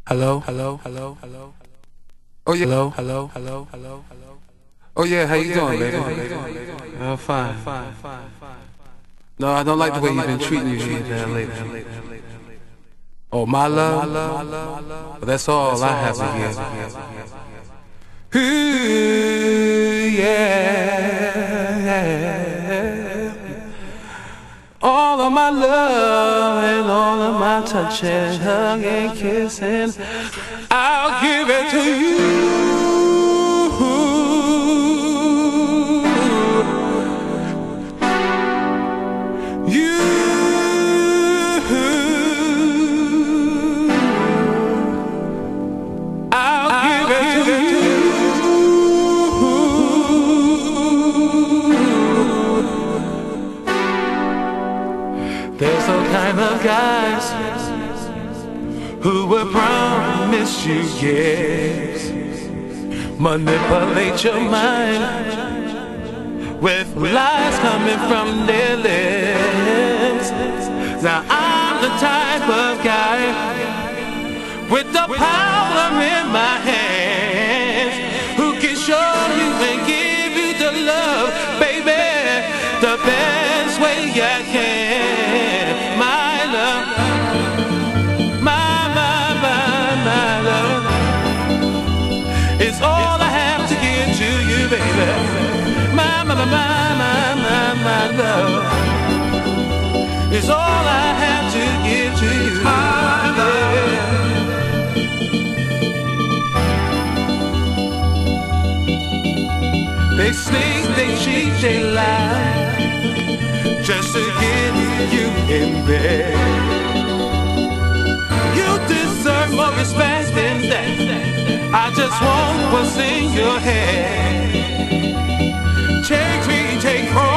Hello, hello, hello, hello. Oh yeah, hello, hello, hello, hello, hello. Oh yeah, how you doing, baby? I'm fine. No, I don't like the way you've been treating me lately. Oh, my love, that's all I have to give. Ooh, yeah. All of my love and all of my touching, hugging, kissing, I'll give it to you. I'll give it to you. There's all kind of guys who will promise you yes, manipulate your mind with lies coming from their lips. Now I'm the type of guy with the power in my hands who can show you and give you the love, baby, the best way I can. My love, my love is all I have to give to you, baby. My love is all I have to give to you. My love. They sneak, they cheat, they lie, just to get you in bed. You deserve more respect than that. I just want what's in your head. Take me, take hold.